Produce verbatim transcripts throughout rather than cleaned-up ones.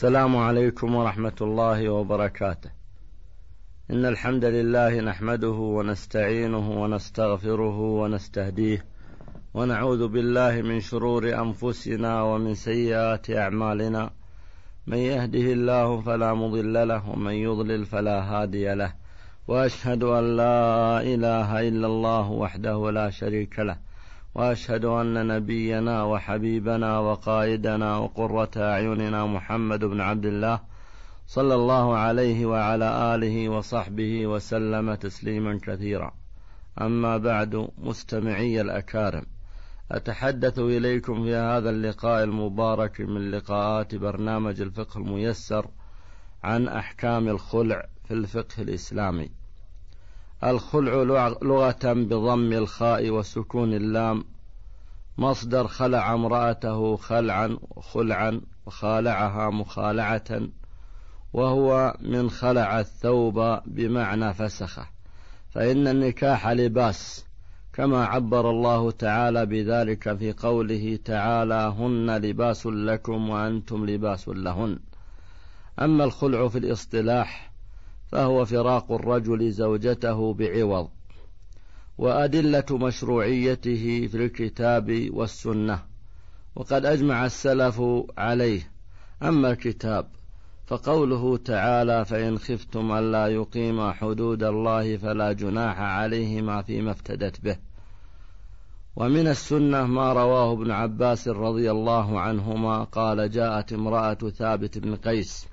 السلام عليكم ورحمة الله وبركاته. إن الحمد لله نحمده ونستعينه ونستغفره ونستهديه ونعوذ بالله من شرور أنفسنا ومن سيئات أعمالنا، من يهده الله فلا مضل له ومن يضلل فلا هادي له، وأشهد أن لا إله إلا الله وحده لا شريك له، وأشهد أن نبينا وحبيبنا وقائدنا وقرة أعيننا محمد بن عبد الله صلى الله عليه وعلى آله وصحبه وسلم تسليما كثيرا. أما بعد، مستمعي الأكارم، أتحدث إليكم في هذا اللقاء المبارك من لقاءات برنامج الفقه الميسر عن أحكام الخلع في الفقه الإسلامي. الخلع لغة بضم الخاء وسكون اللام، مصدر خلع امرأته خلعا خلعا وخالعها مخالعة، وهو من خلع الثوب بمعنى فسخه، فإن النكاح لباس، كما عبر الله تعالى بذلك في قوله تعالى: هن لباس لكم وأنتم لباس لهن. أما الخلع في الاصطلاح فهو فراق الرجل زوجته بعوض، وأدلة مشروعيته في الكتاب والسنة، وقد أجمع السلف عليه. أما الكتاب فقوله تعالى: فإن خفتم ألا يقيما حدود الله فلا جناح عليهما فيما افتدت به. ومن السنة ما رواه ابن عباس رضي الله عنهما قال: جاءت امرأة ثابت بن قيس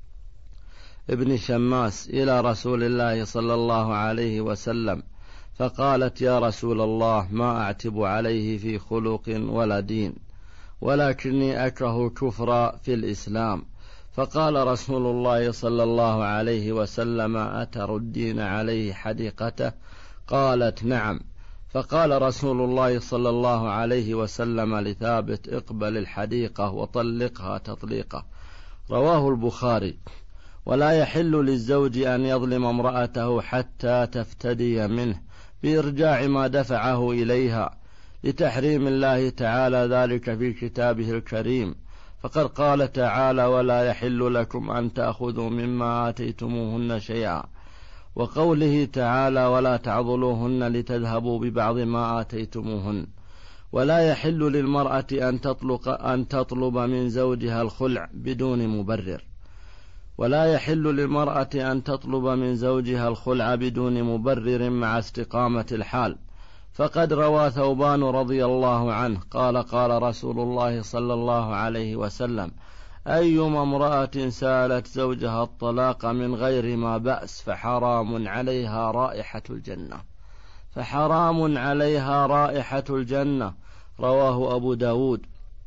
ابن شماس إلى رسول الله صلى الله عليه وسلم فقالت: يا رسول الله، ما أعتب عليه في خلق ولا دين، ولكني أكره كفر في الإسلام. فقال رسول الله صلى الله عليه وسلم: أتردين عليه حديقته؟ قالت: نعم. فقال رسول الله صلى الله عليه وسلم لثابت: اقبل الحديقة وطلقها تطليقة. رواه البخاري. ولا يحل للزوج أن يظلم امرأته حتى تفتدي منه بإرجاع ما دفعه إليها، لتحريم الله تعالى ذلك في كتابه الكريم، فقد قال تعالى: ولا يحل لكم أن تأخذوا مما آتيتموهن شيئا، وقوله تعالى: ولا تعضلوهن لتذهبوا ببعض ما آتيتموهن. ولا يحل للمرأة أن تطلق أن تطلب من زوجها الخلع بدون مبرر. ولا يحل للمرأة أن تطلب من زوجها الخلع بدون مبرر مع استقامة الحال، فقد روى ثوبان رضي الله عنه قال: قال رسول الله صلى الله عليه وسلم: أيما امرأة سالت زوجها الطلاق من غير ما بأس فحرام عليها رائحة الجنة فحرام عليها رائحة الجنة. رواه أبو داود.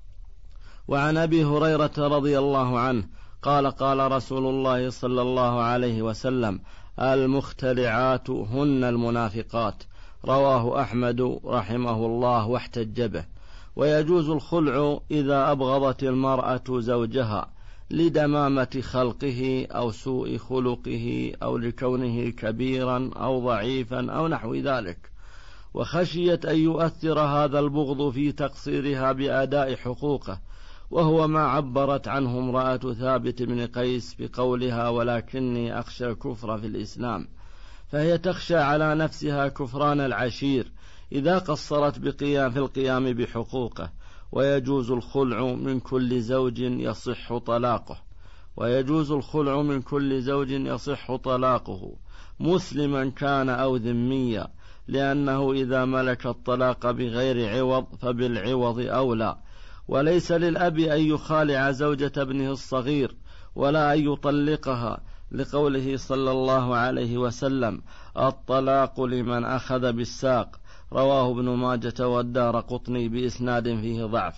وعن أبي هريرة رضي الله عنه قال: قال رسول الله صلى الله عليه وسلم: المختلعات هن المنافقات. رواه أحمد رحمه الله واحتج به. ويجوز الخلع إذا أبغضت المرأة زوجها لدمامة خلقه أو سوء خلقه أو لكونه كبيرا أو ضعيفا أو نحو ذلك، وخشيت أن يؤثر هذا البغض في تقصيرها بأداء حقوقه، وهو ما عبرت عنه امرأة ثابت بن قيس بقولها: ولكني أخشى الكفر في الإسلام، فهي تخشى على نفسها كفران العشير إذا قصرت بقيام في القيام بحقوقه. ويجوز الخلع من كل زوج يصح طلاقه ويجوز الخلع من كل زوج يصح طلاقه مسلما كان أو ذميا، لأنه إذا ملك الطلاق بغير عوض فبالعوض أولى. وليس للأب أن يخالع زوجة ابنه الصغير ولا أن يطلقها، لقوله صلى الله عليه وسلم: الطلاق لمن أخذ بالساق. رواه ابن ماجة والدارقطني بإسناد فيه ضعف.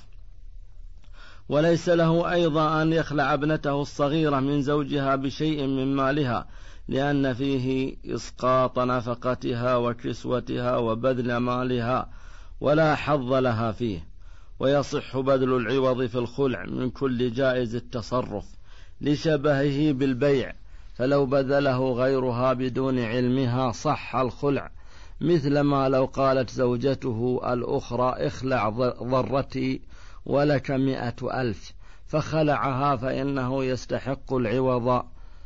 وليس له أيضا أن يخلع ابنته الصغيرة من زوجها بشيء من مالها، لأن فيه إسقاط نفقتها وكسوتها وبذل مالها، ولا حظ لها فيه. ويصح بذل العوض في الخلع من كل جائز التصرف لشبهه بالبيع، فلو بذله غيرها بدون علمها صح الخلع، مثل ما لو قالت زوجته الأخرى: اخلع ضرتي ولك مئة ألف، فخلعها فإنه يستحق العوض،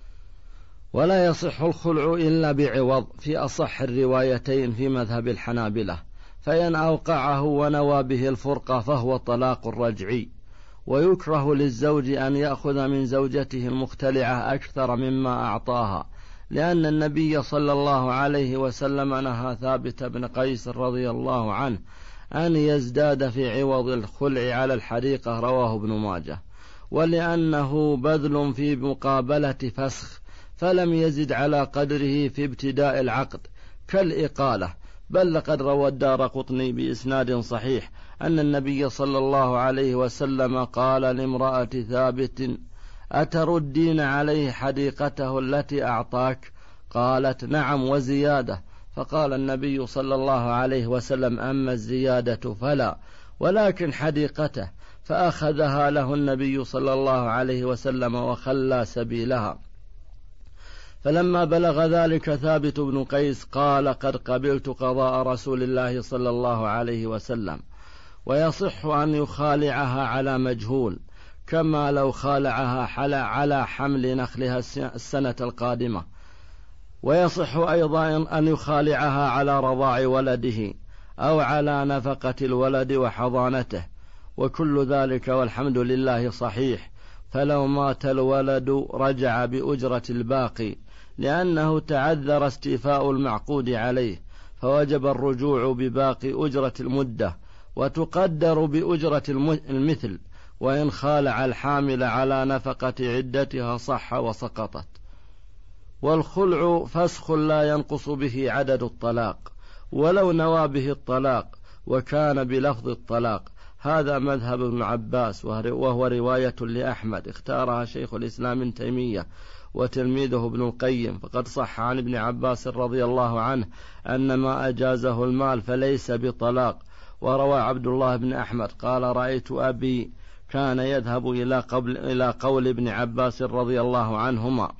ولا يصح الخلع إلا بعوض في أصح الروايتين في مذهب الحنابلة، فإن أوقعه ونوى به الفرقة فهو طلاق رجعي. ويكره للزوج أن يأخذ من زوجته المختلعة أكثر مما أعطاها، لأن النبي صلى الله عليه وسلم نهى ثابت بن قيس رضي الله عنه أن يزداد في عوض الخلع على الحريقة، رواه ابن ماجه، ولأنه بذل في مقابلة فسخ، فلم يزد على قدره في ابتداء العقد كالإقالة. بل لقد روى الدارقطني بإسناد صحيح أن النبي صلى الله عليه وسلم قال لامرأة ثابت: أتردين عليه حديقته التي أعطاك؟ قالت: نعم وزيادة. فقال النبي صلى الله عليه وسلم: أما الزيادة فلا، ولكن حديقته. فأخذها له النبي صلى الله عليه وسلم وخلى سبيلها. فلما بلغ ذلك ثابت بن قيس قال: قد قبلت قضاء رسول الله صلى الله عليه وسلم. ويصح أن يخالعها على مجهول، كما لو خالعها على حمل نخلها السنة القادمة. ويصح أيضا أن يخالعها على رضاع ولده أو على نفقة الولد وحضانته، وكل ذلك والحمد لله صحيح. فلو مات الولد رجع بأجرة الباقي، لأنه تعذر استيفاء المعقود عليه، فوجب الرجوع بباقي أجرة المدة، وتقدر بأجرة المثل. وإن خالع الحامل على نفقة عدتها صح وسقطت. والخلع فسخ لا ينقص به عدد الطلاق، ولو نوى به الطلاق وكان بلفظ الطلاق. هذا مذهب ابن عباس، وهو رواية لأحمد اختارها شيخ الإسلام ابن تيمية وتلميذه ابن القيم. فقد صح عن ابن عباس رضي الله عنه أن ما أجازه المال فليس بطلاق. وروى عبد الله بن أحمد قال: رأيت أبي كان يذهب إلى, قبل إلى قول ابن عباس رضي الله عنهما.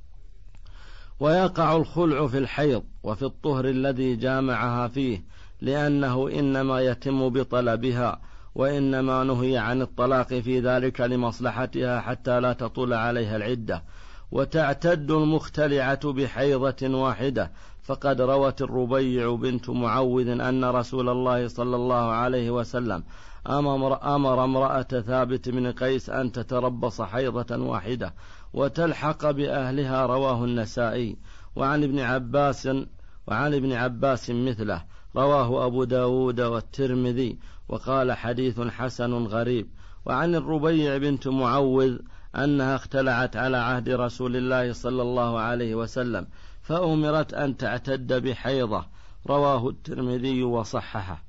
ويقع الخلع في الحيض وفي الطهر الذي جامعها فيه، لأنه إنما يتم بطلبها، وإنما نهي عن الطلاق في ذلك لمصلحتها حتى لا تطول عليها العدة. وتعتد المختلعة بحيضة واحدة، فقد روت الربيع بنت معوذ أن رسول الله صلى الله عليه وسلم أمر امرأة ثابت بن قيس أن تتربص حيضة واحدة وتلحق بأهلها، رواه النسائي. وعن ابن عباس وعن ابن عباس مثله، رواه أبو داود والترمذي، وقال: حديث حسن غريب. وعن الربيع بنت معوذ أنها اختلعت على عهد رسول الله صلى الله عليه وسلم، فأمرت أن تعتد بحيضة، رواه الترمذي وصححه.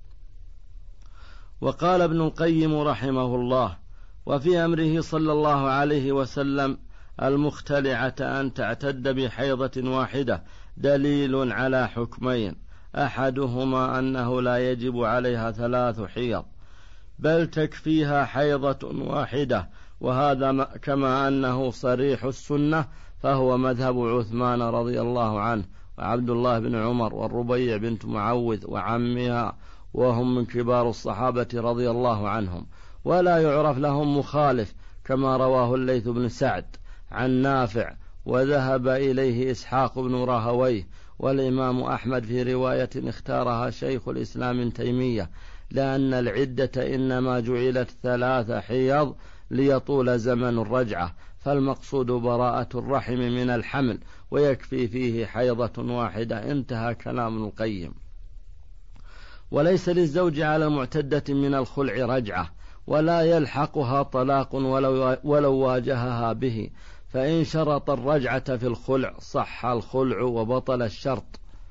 وقال ابن القيم رحمه الله: وفي أمره صلى الله عليه وسلم المختلعة أن تعتد بحيضة واحدة دليل على حكمين: أحدهما أنه لا يجب عليها ثلاث حيض، بل تكفيها حيضة واحدة، وهذا كما أنه صريح السنة فهو مذهب عثمان رضي الله عنه وعبد الله بن عمر والربيع بنت معوذ وعمها، وهم من كبار الصحابة رضي الله عنهم، ولا يعرف لهم مخالف، كما رواه الليث بن سعد عن نافع، وذهب إليه إسحاق بن راهويه، والإمام أحمد في رواية اختارها شيخ الإسلام ابن تيمية، لأن العدة إنما جعلت ثلاث حيض ليطول زمن الرجعة، فالمقصود براءة الرحم من الحمل، ويكفي فيه حيضة واحدة. انتهى كلام ابن القيم. وليس للزوج على المعتدة من الخلع رجعة، ولا يلحقها طلاق ولو, ولو واجهها به، فإن شرط الرجعة في الخلع صح الخلع وبطل الشرط.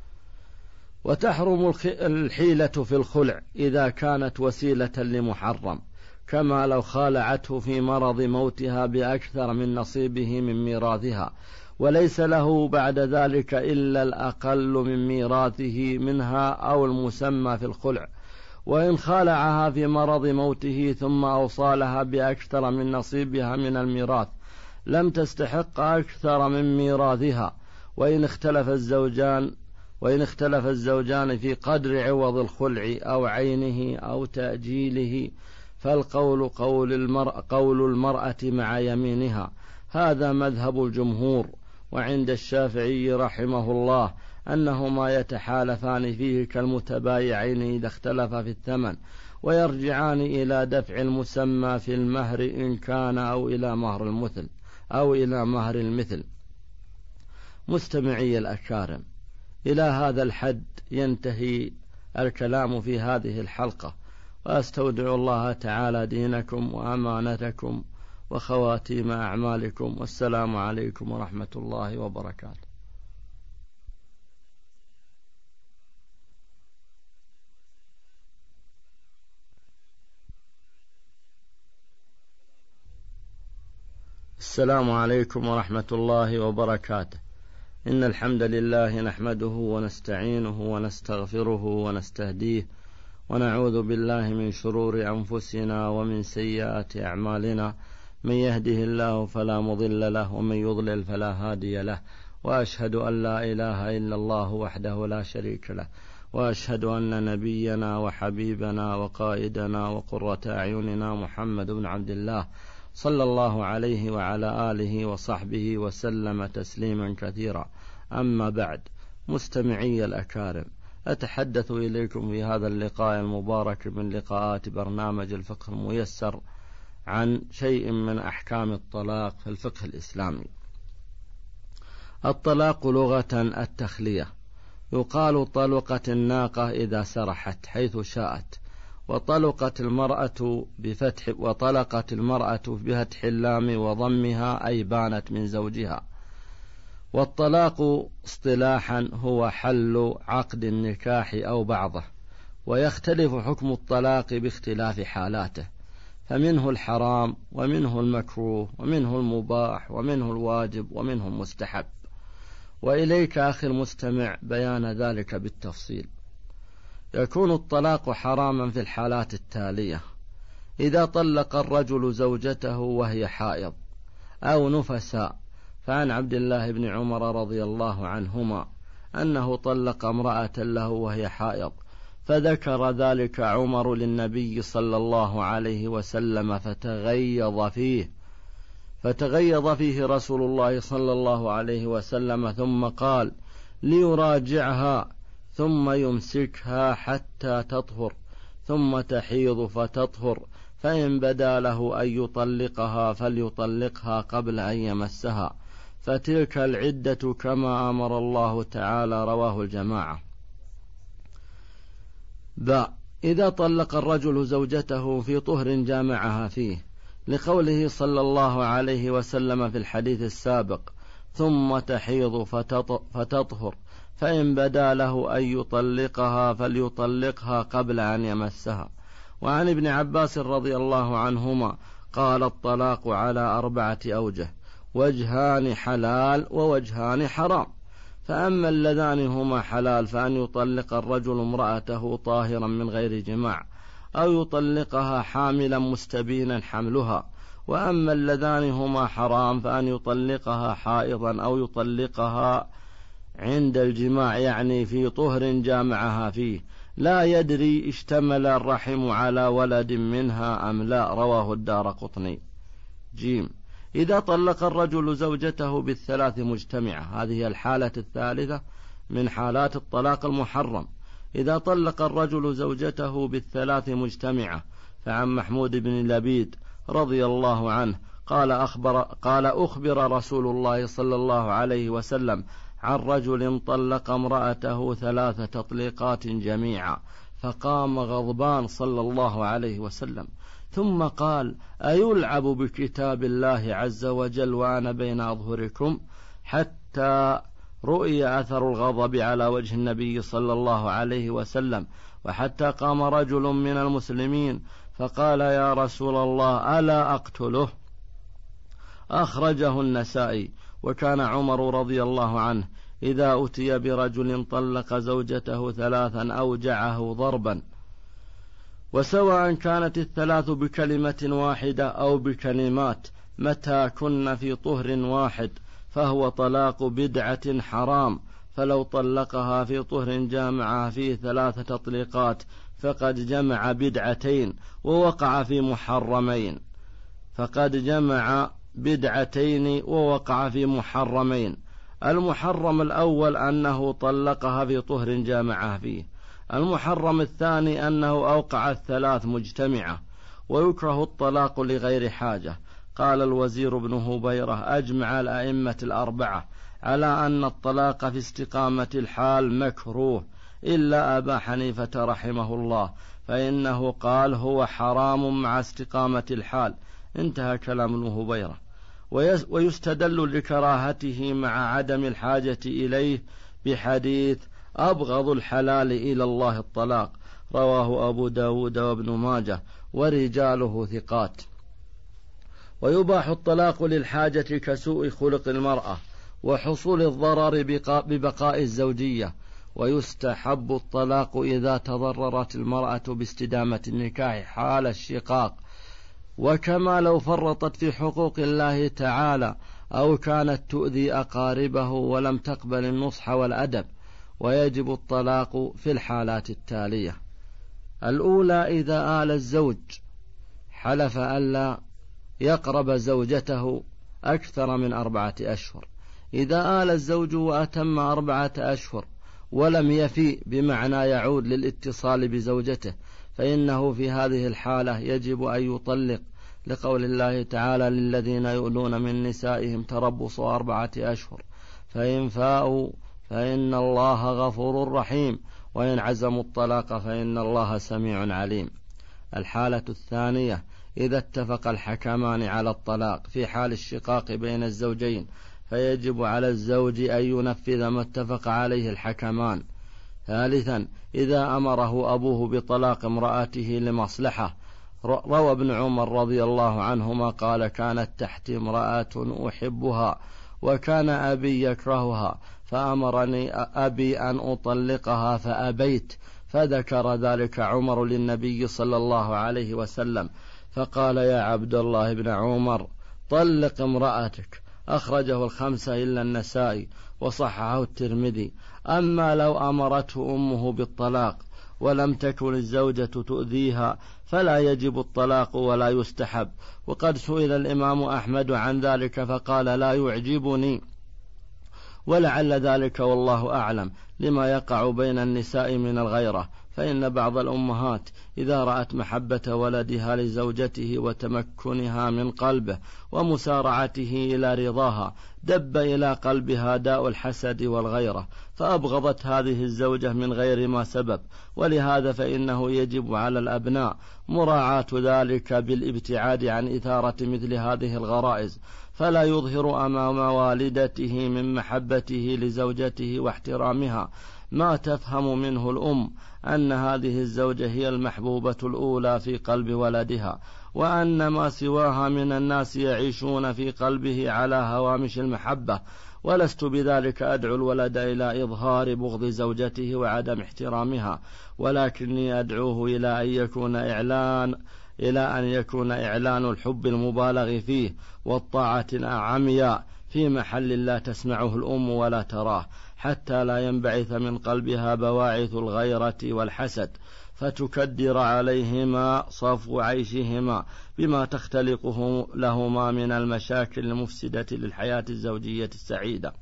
وتحرم الحيلة في الخلع إذا كانت وسيلة لمحرم، كما لو خالعته في مرض موتها بأكثر من نصيبه من ميراثها، وليس له بعد ذلك إلا الأقل من ميراثه منها أو المسمى في الخلع. وإن خالعها في مرض موته ثم أوصالها بأكثر من نصيبها من الميراث لم تستحق أكثر من ميراثها. وإن اختلف الزوجان وإن اختلف الزوجان في قدر عوض الخلع أو عينه أو تأجيله فالقول قول المرأة, قول المرأة مع يمينها، هذا مذهب الجمهور. وعند الشافعي رحمه الله أنهما يتحالفان فيه كالمتبايعين إذا اختلفا في الثمن، ويرجعان إلى دفع المسمى في المهر إن كان أو إلى مهر المثل أو إلى مهر المثل. مستمعي الأكارم، إلى هذا الحد ينتهي الكلام في هذه الحلقة، وأستودع الله تعالى دينكم وأمانتكم وخواتيم أعمالكم، والسلام عليكم ورحمة الله وبركاته. السلام عليكم ورحمة الله وبركاته. إن الحمد لله نحمده ونستعينه ونستغفره ونستهديه، ونعوذ بالله من شرور أنفسنا ومن سيئات أعمالنا، من يهده الله فلا مضل له ومن يضلل فلا هادي له، وأشهد أن لا إله إلا الله وحده لا شريك له، وأشهد أن نبينا وحبيبنا وقائدنا وقرة أعيننا محمد بن عبد الله صلى الله عليه وعلى آله وصحبه وسلم تسليما كثيرا. أما بعد، مستمعي الأكارم، أتحدث إليكم في هذا اللقاء المبارك من لقاءات برنامج الفقه الميسر عن شيء من أحكام الطلاق في الفقه الإسلامي. الطلاق لغة التخلية، يقال طلقت الناقة إذا سرحت حيث شاءت، وطلقت المرأة بفتح وطلقت المرأة بفتح اللام وضمها أي بانت من زوجها. والطلاق اصطلاحا هو حل عقد النكاح أو بعضه، ويختلف حكم الطلاق باختلاف حالاته، فمنه الحرام ومنه المكروه ومنه المباح ومنه الواجب ومنه المستحب، وإليك أخي المستمع بيان ذلك بالتفصيل. يكون الطلاق حراما في الحالات التالية: إذا طلق الرجل زوجته وهي حائض أو نفساء، فعن عبد الله بن عمر رضي الله عنهما أنه طلق امرأة له وهي حائض، فذكر ذلك عمر للنبي صلى الله عليه وسلم فتغيظ فيه فتغيظ فيه رسول الله صلى الله عليه وسلم، ثم قال ليراجعها ثم يمسكها حتى تطهر ثم تحيض فتطهر، فإن بدا له أن يطلقها فليطلقها قبل أن يمسها، فتلك العدة كما أمر الله تعالى. رواه الجماعة. ب. إذا طلق الرجل زوجته في طهر جامعها فيه، لقوله صلى الله عليه وسلم في الحديث السابق: ثم تحيض فتطهر، فإن بدا له أن يطلقها فليطلقها قبل أن يمسها. وعن ابن عباس رضي الله عنهما قال: الطلاق على أربعة أوجه: وجهان حلال ووجهان حرام، فأما اللذان هما حلال فأن يطلق الرجل امرأته طاهرا من غير جماع، أو يطلقها حاملا مستبينا حملها، وأما اللذان هما حرام فأن يطلقها حائضا أو يطلقها عند الجماع، يعني في طهر جامعها فيه، لا يدري اشتمل الرحم على ولد منها أم لا. رواه الدارقطني. جيم. إذا طلق الرجل زوجته بالثلاث مجتمعة، هذه الحالة الثالثة من حالات الطلاق المحرم. إذا طلق الرجل زوجته بالثلاث مجتمعة، فعن محمود بن لبيد رضي الله عنه قال أخبر, قال أخبر رسول الله صلى الله عليه وسلم عن رجل طلق امرأته ثلاث تطليقات جميعا، فقام غضبان صلى الله عليه وسلم، ثم قال: أيلعب بكتاب الله عز وجل وأنا بين أظهركم؟ حتى رؤي أثر الغضب على وجه النبي صلى الله عليه وسلم، وحتى قام رجل من المسلمين فقال: يا رسول الله ألا أقتله؟ أخرجه النسائي. وكان عمر رضي الله عنه إذا أتي برجل طلق زوجته ثلاثا أوجعه ضربا، وسواء كانت الثلاث بكلمة واحدة أو بكلمات، متى كن في طهر واحد فهو طلاق بدعة حرام، فلو طلقها في طهر جامعها فيه ثلاث تطليقات فقد جمع بدعتين ووقع في محرمين فقد جمع بدعتين ووقع في محرمين. المحرم الأول أنه طلقها في طهر جامعها فيه. المحرم الثاني أنه أوقع الثلاث مجتمعة. ويكره الطلاق لغير حاجة. قال الوزير بن هبيرة: أجمع الأئمة الأربعة على أن الطلاق في استقامة الحال مكروه إلا أبا حنيفة رحمه الله، فإنه قال هو حرام مع استقامة الحال. انتهى كلام ابن هبيرة. ويستدل لكراهته مع عدم الحاجة إليه بحديث: أبغض الحلال إلى الله الطلاق، رواه أبو داود وابن ماجه ورجاله ثقات. ويباح الطلاق للحاجة كسوء خلق المرأة وحصول الضرر ببقاء الزوجية. ويستحب الطلاق إذا تضررت المرأة باستدامة النكاح حال الشقاق، وكما لو فرطت في حقوق الله تعالى أو كانت تؤذي أقاربه ولم تقبل النصح والأدب. ويجب الطلاق في الحالات التالية: الأولى إذا آل الزوج حلف ألا يقرب زوجته أكثر من أربعة أشهر. إذا آل الزوج وأتم أربعة أشهر ولم يفي بمعنى يعود للاتصال بزوجته، فإنه في هذه الحالة يجب أن يطلق، لقول الله تعالى: للذين يؤلون من نسائهم تربص أربعة أشهر فإن فاءوا فإن الله غفور رحيم، وإن عزموا الطلاق فإن الله سميع عليم. الحالة الثانية إذا اتفق الحكمان على الطلاق في حال الشقاق بين الزوجين، فيجب على الزوج أن ينفذ ما اتفق عليه الحكمان. ثالثا إذا أمره أبوه بطلاق امرأته لمصلحة. روى ابن عمر رضي الله عنهما قال: كانت تحتي امرأة أحبها وكان أبي يكرهها، فأمرني أبي أن أطلقها فأبيت، فذكر ذلك عمر للنبي صلى الله عليه وسلم، فقال: يا عبد الله بن عمر، طلق امرأتك. أخرجه الخمسة إلا النسائي وصححه الترمذي. أما لو أمرته أمه بالطلاق ولم تكن الزوجة تؤذيها فلا يجب الطلاق ولا يستحب. وقد سئل الإمام أحمد عن ذلك فقال: لا يعجبني، ولعل ذلك والله أعلم لما يقع بين النساء من الغيرة، فإن بعض الأمهات إذا رأت محبة ولدها لزوجته وتمكنها من قلبه ومسارعته إلى رضاها دب إلى قلبها داء الحسد والغيرة، فأبغضت هذه الزوجة من غير ما سبب. ولهذا فإنه يجب على الأبناء مراعاة ذلك بالابتعاد عن إثارة مثل هذه الغرائز، فلا يظهر أمام والدته من محبته لزوجته واحترامها ما تفهم منه الأم أن هذه الزوجة هي المحبوبة الأولى في قلب ولدها، وأن ما سواها من الناس يعيشون في قلبه على هوامش المحبة. ولست بذلك أدعو الولد إلى إظهار بغض زوجته وعدم احترامها، ولكني أدعوه إلى أن يكون إعلان إلى أن يكون إعلان الحب المبالغ فيه والطاعة العمياء في محل لا تسمعه الأم ولا تراه، حتى لا ينبعث من قلبها بواعث الغيرة والحسد فتكدر عليهما صفو عيشهما بما تختلقه لهما من المشاكل المفسدة للحياة الزوجية السعيدة.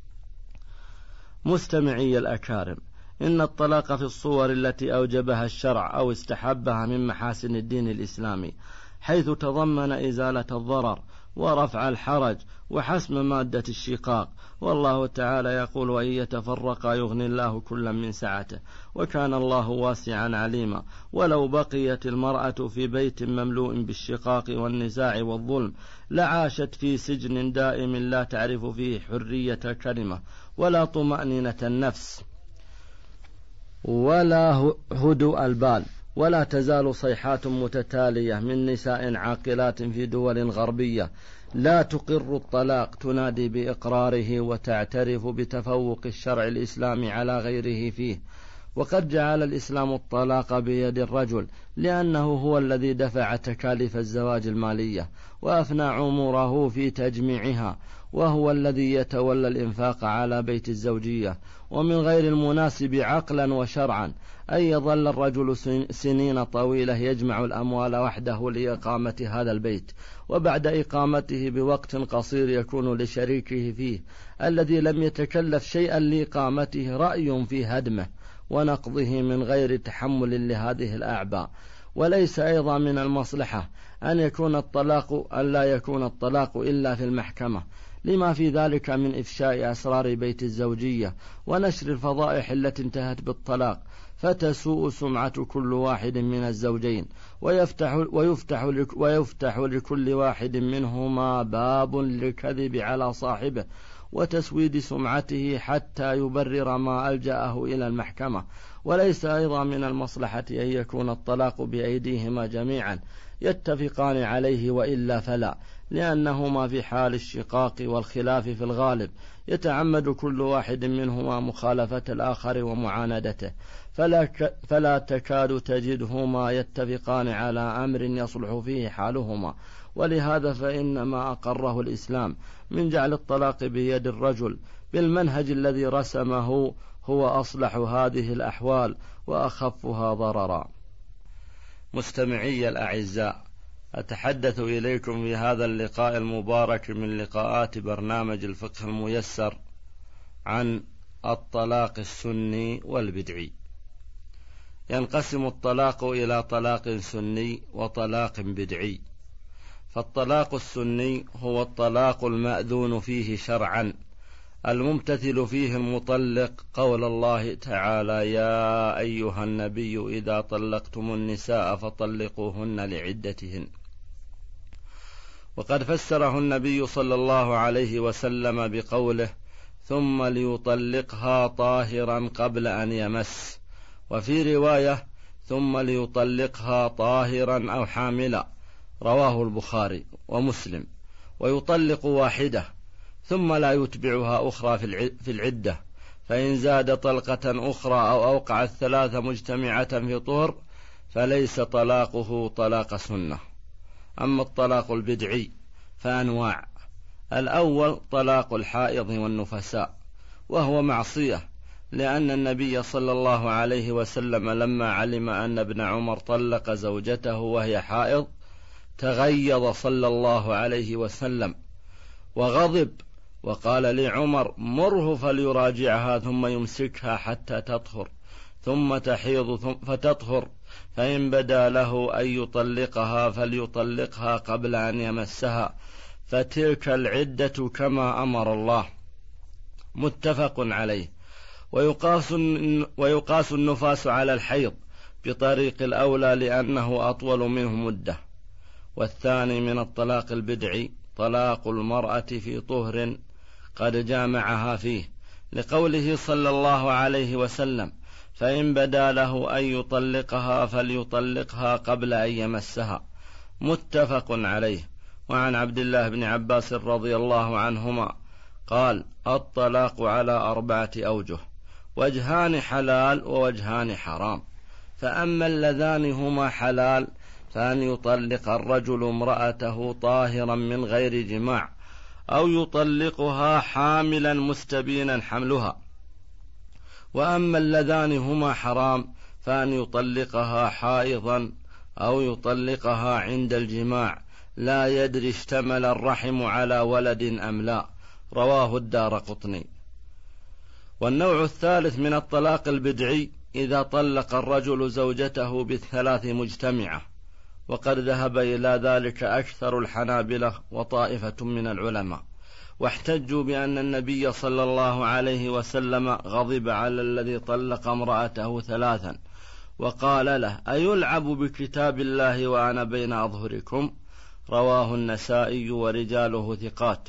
مستمعي الأكارم، إن الطلاق في الصور التي أوجبها الشرع أو استحبها من محاسن الدين الإسلامي، حيث تضمن إزالة الضرر ورفع الحرج وحسم مادة الشقاق. والله تعالى يقول: وإن يتفرقا يغني الله كلا من سعته، وكان الله واسعا عليما. ولو بقيت المرأة في بيت مملوء بالشقاق والنزاع والظلم لعاشت في سجن دائم لا تعرف فيه حرية كلمة ولا طمأنينة النفس ولا هدوء البال. ولا تزال صيحات متتالية من نساء عاقلات في دول غربية لا تقر الطلاق تنادي بإقراره وتعترف بتفوق الشرع الإسلامي على غيره فيه. وقد جعل الإسلام الطلاق بيد الرجل لأنه هو الذي دفع تكاليف الزواج المالية وأفنى عمره في تجميعها، وهو الذي يتولى الإنفاق على بيت الزوجية، ومن غير المناسب عقلا وشرعا أن يظل الرجل سنين طويلة يجمع الأموال وحده لإقامة هذا البيت، وبعد إقامته بوقت قصير يكون لشريكه فيه الذي لم يتكلف شيئا لإقامته رأي في هدمه ونقضه من غير تحمل لهذه الأعباء. وليس أيضا من المصلحة أن يكون الطلاق أن لا يكون الطلاق إلا في المحكمة، لما في ذلك من إفشاء أسرار بيت الزوجية ونشر الفضائح التي انتهت بالطلاق، فتسوء سمعة كل واحد من الزوجين، ويفتح, ويفتح, ويفتح لكل واحد منهما باب للكذب على صاحبه وتسويد سمعته حتى يبرر ما ألجأه إلى المحكمة. وليس أيضا من المصلحة أن يكون الطلاق بأيديهما جميعا يتفقان عليه، وإلا فلا، لأنهما في حال الشقاق والخلاف في الغالب يتعمد كل واحد منهما مخالفة الآخر ومعاندته، فلا, ك فلا تكاد تجدهما يتفقان على أمر يصلح فيه حالهما. ولهذا فإن ما أقره الإسلام من جعل الطلاق بيد الرجل بالمنهج الذي رسمه هو أصلح هذه الأحوال وأخفها ضررا. مستمعي الأعزاء، أتحدث إليكم في هذا اللقاء المبارك من لقاءات برنامج الفقه الميسر عن الطلاق السني والبدعي. ينقسم الطلاق إلى طلاق سني وطلاق بدعي. فالطلاق السني هو الطلاق المأذون فيه شرعا، الممتثل فيه المطلق قول الله تعالى: يا أيها النبي إذا طلقتم النساء فطلقوهن لعدتهن. وقد فسره النبي صلى الله عليه وسلم بقوله: ثم ليطلقها طاهرا قبل أن يمس، وفي رواية: ثم ليطلقها طاهرا أو حاملا، رواه البخاري ومسلم. ويطلق واحدة ثم لا يتبعها أخرى في العدة، فإن زاد طلقة أخرى أو أوقع الثلاث مجتمعة في طهر فليس طلاقه طلاق سنة. أما الطلاق البدعي فأنواع: الأول طلاق الحائض والنفساء، وهو معصية، لأن النبي صلى الله عليه وسلم لما علم أن ابن عمر طلق زوجته وهي حائض تغيظ صلى الله عليه وسلم وغضب، وقال لعمر: مره فليراجعها ثم يمسكها حتى تطهر ثم تحيض فتطهر، فإن بدا له أن يطلقها فليطلقها قبل أن يمسها، فتلك العدة كما أمر الله. متفق عليه. ويقاس, ويقاس النفاس على الحيض بطريق الأولى لأنه أطول منه مدة. والثاني من الطلاق البدعي طلاق المرأة في طهر قد جامعها فيه، لقوله صلى الله عليه وسلم: فإن بدا له أن يطلقها فليطلقها قبل أن يمسها. متفق عليه. وعن عبد الله بن عباس رضي الله عنهما قال: الطلاق على أربعة أوجه: وجهان حلال ووجهان حرام. فأما اللذان هما حلال فأن يطلق الرجل امرأته طاهرا من غير جماع، أو يطلقها حاملا مستبينا حملها. وأما اللذان هما حرام فأن يطلقها حائضا أو يطلقها عند الجماع لا يدري اشتمل الرحم على ولد أم لا، رواه الدارقطني. والنوع الثالث من الطلاق البدعي إذا طلق الرجل زوجته بالثلاث مجتمعة، وقد ذهب إلى ذلك أكثر الحنابلة وطائفة من العلماء، واحتجوا بأن النبي صلى الله عليه وسلم غضب على الذي طلق امرأته ثلاثا وقال له: أيلعب بكتاب الله وأنا بين أظهركم؟ رواه النسائي ورجاله ثقات.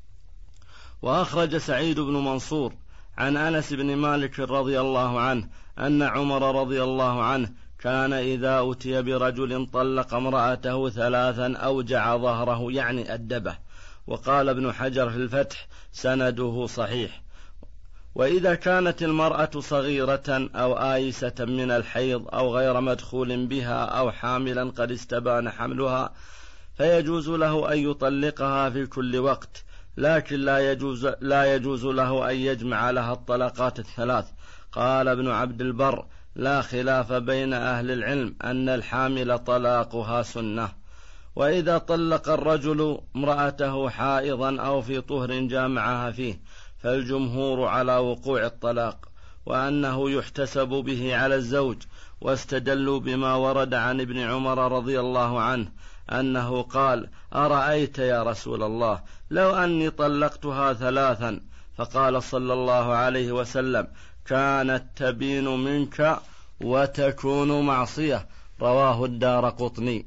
وأخرج سعيد بن منصور عن أنس بن مالك رضي الله عنه أن عمر رضي الله عنه كان إذا أتي برجل طلق امرأته ثلاثا أوجع ظهره، يعني أدبه. وقال ابن حجر في الفتح: سنده صحيح. وإذا كانت المرأة صغيرة أو آيسة من الحيض أو غير مدخول بها أو حاملا قد استبان حملها فيجوز له أن يطلقها في كل وقت، لكن لا يجوز, لا يجوز له أن يجمع لها الطلقات الثلاث. قال ابن عبد البر: لا خلاف بين أهل العلم أن الحامل طلاقها سنة. وإذا طلق الرجل امرأته حائضا أو في طهر جامعها فيه فالجمهور على وقوع الطلاق وأنه يحتسب به على الزوج، واستدلوا بما ورد عن ابن عمر رضي الله عنه أنه قال: أرأيت يا رسول الله لو أني طلقتها ثلاثا؟ فقال صلى الله عليه وسلم: كانت تبين منك وتكون معصية. رواه الدارقطني.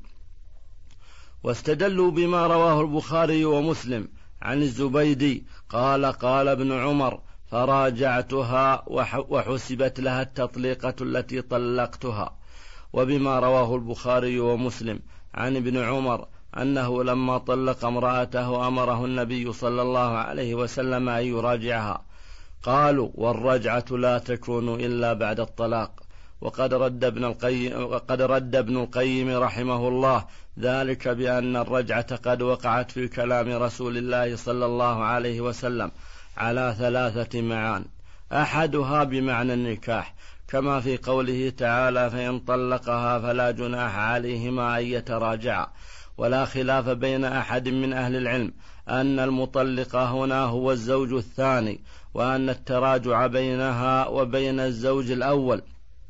واستدلوا بما رواه البخاري ومسلم عن الزبيدي قال: قال ابن عمر: فراجعتها وحسبت لها التطليقة التي طلقتها. وبما رواه البخاري ومسلم عن ابن عمر أنه لما طلق امرأته أمره النبي صلى الله عليه وسلم أن يراجعها. قالوا: والرجعة لا تكون إلا بعد الطلاق. وقد رد ابن القيم, وقد رد ابن القيم رحمه الله ذلك بأن الرجعة قد وقعت في كلام رسول الله صلى الله عليه وسلم على ثلاثة معان: أحدها بمعنى النكاح، كما في قوله تعالى: فإن طلقها فلا جناح عليهما أن يتراجعا. ولا خلاف بين أحد من أهل العلم أن المطلق هنا هو الزوج الثاني، وأن التراجع بينها وبين الزوج الأول،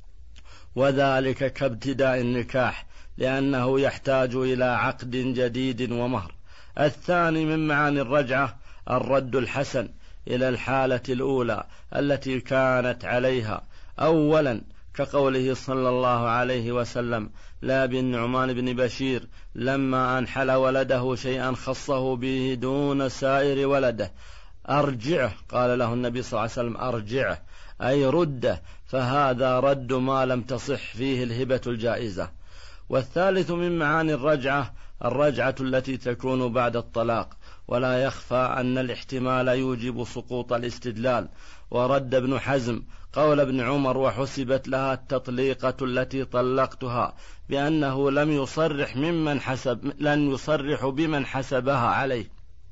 وذلك كابتداء النكاح، لأنه يحتاج إلى عقد جديد ومهر. الثاني من معاني الرجعة الرد الحسن إلى الحالة الأولى التي كانت عليها أولا، كقوله صلى الله عليه وسلم: لا بالنعمان بن بشير لما أنحل ولده شيئا خصه به دون سائر ولده: أرجعه. قال له النبي صلى الله عليه وسلم: أرجعه، أي رده، فهذا رد ما لم تصح فيه الهبة الجائزة. والثالث من معاني الرجعة الرجعة التي تكون بعد الطلاق، ولا يخفى أن الاحتمال يوجب سقوط الاستدلال. ورد ابن حزم قول ابن عمر: وحسبت لها التطليقة التي طلقتها، بأنه لم يصرح ممن حسب لن يصرح بمن حسبها عليه،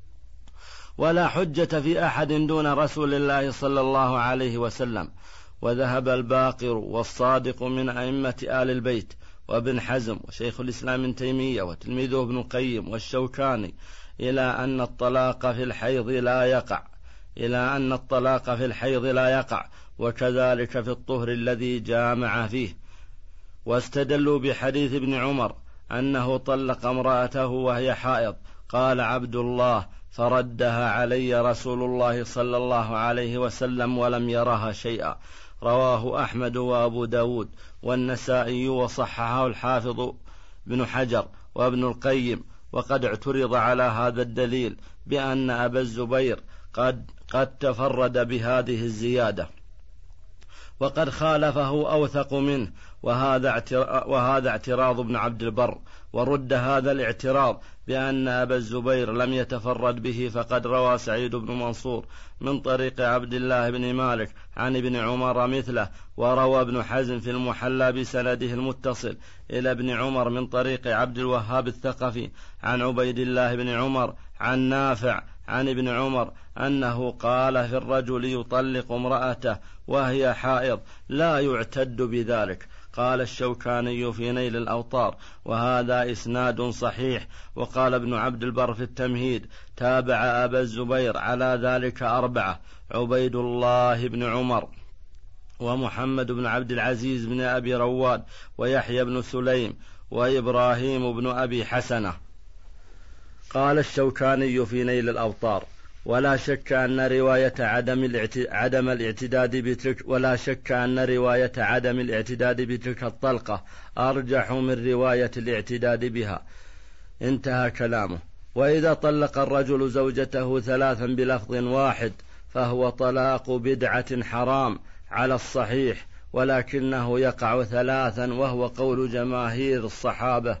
ولا حجة في أحد دون رسول الله صلى الله عليه وسلم. وذهب الباقر والصادق من أئمة آل البيت وابن حزم وشيخ الإسلام ابن تيمية وتلميذه ابن القيم والشوكاني إلى أن الطلاق في الحيض لا يقع إلى أن الطلاق في الحيض لا يقع وكذلك في الطهر الذي جامع فيه. واستدلوا بحديث ابن عمر أنه طلق امرأته وهي حائض. قال عبد الله: فردها علي رسول الله صلى الله عليه وسلم ولم يرها شيئا. رواه أحمد وأبو داود والنسائي، وصححه الحافظ بن حجر وابن القيم. وقد اعترض على هذا الدليل بأن أبا الزبير قد, قد تفرد بهذه الزيادة، وقد خالفه أوثق منه، وهذا وهذا اعتراض ابن عبد البر. ورد هذا الاعتراض بأن أبا الزبير لم يتفرد به، فقد روى سعيد بن منصور من طريق عبد الله بن مالك عن ابن عمر مثله، وروى ابن حزم في المحلى بسنده المتصل إلى ابن عمر من طريق عبد الوهاب الثقفي عن عبيد الله بن عمر عن نافع عن ابن عمر أنه قال في الرجل يطلق امرأته وهي حائض: لا يعتد بذلك. قال الشوكاني في نيل الأوطار: وهذا إسناد صحيح. وقال ابن عبد البر في التمهيد: تابع أبا الزبير على ذلك أربعة: عبيد الله بن عمر ومحمد بن عبد العزيز بن أبي رواد ويحيى بن سليم وإبراهيم بن أبي حسنة. قال الشوكاني في نيل الأوطار: ولا شك أن رواية عدم عدم الاعتداد بتلك ولا شك أن رواية عدم الاعتداد بتلك الطلقة أرجح من رواية الاعتداد بها. انتهى كلامه. وإذا طلق الرجل زوجته ثلاثا بلفظ واحد فهو طلاق بدعة حرام على الصحيح، ولكنه يقع ثلاثا، وهو قول جماهير الصحابة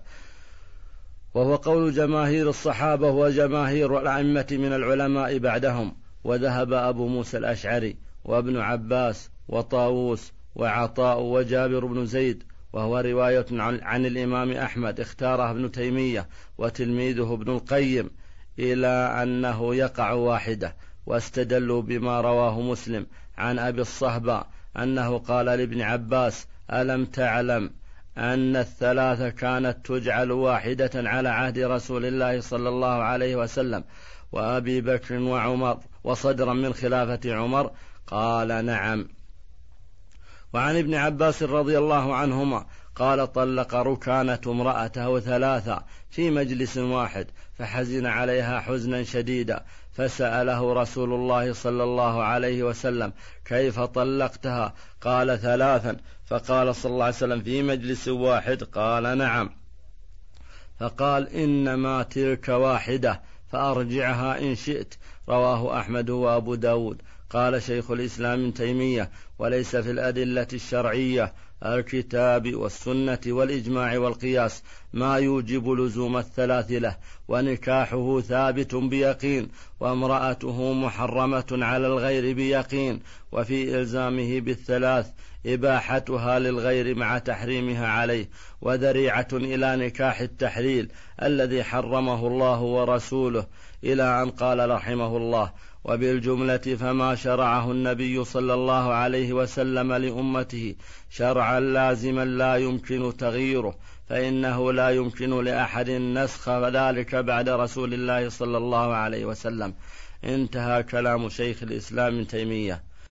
وهو قول جماهير الصحابة وجماهير الأئمة من العلماء بعدهم. وذهب أبو موسى الأشعري وابن عباس وطاووس وعطاء وجابر بن زيد، وهو رواية عن الإمام أحمد اختاره ابن تيمية وتلميذه ابن القيم، إلى أنه يقع واحدة، واستدلوا بما رواه مسلم عن أبي الصهباء أنه قال لابن عباس: ألم تعلم أن الثلاثة كانت تجعل واحدة على عهد رسول الله صلى الله عليه وسلم وأبي بكر وعمر وصدرا من خلافة عمر؟ قال: نعم. وعن ابن عباس رضي الله عنهما قال: طلق ركانة امرأته ثلاثة في مجلس واحد، فحزن عليها حزنا شديدا، فسأله رسول الله صلى الله عليه وسلم: كيف طلقتها؟ قال: ثلاثا. فقال صلى الله عليه وسلم: في مجلس واحد؟ قال: نعم. فقال: إنما تلك واحدة، فأرجعها إن شئت. رواه أحمد وأبو داود. قال شيخ الإسلام ابن تيمية: وليس في الأدلة الشرعية الكتاب والسنة والإجماع والقياس ما يوجب لزوم الثلاث له، ونكاحه ثابت بيقين، وامرأته محرمة على الغير بيقين، وفي إلزامه بالثلاث إباحتها للغير مع تحريمها عليه، وذريعة إلى نكاح التحليل الذي حرمه الله ورسوله، إلى أن قال رحمه الله: وبالجملة فما شرعه النبي صلى الله عليه وسلم لأمته شرعا لازما لا يمكن تغييره، فإنه لا يمكن لأحد نسخ ذلك بعد رسول الله صلى الله عليه وسلم. انتهى كلام شيخ الإسلام ابن تيمية.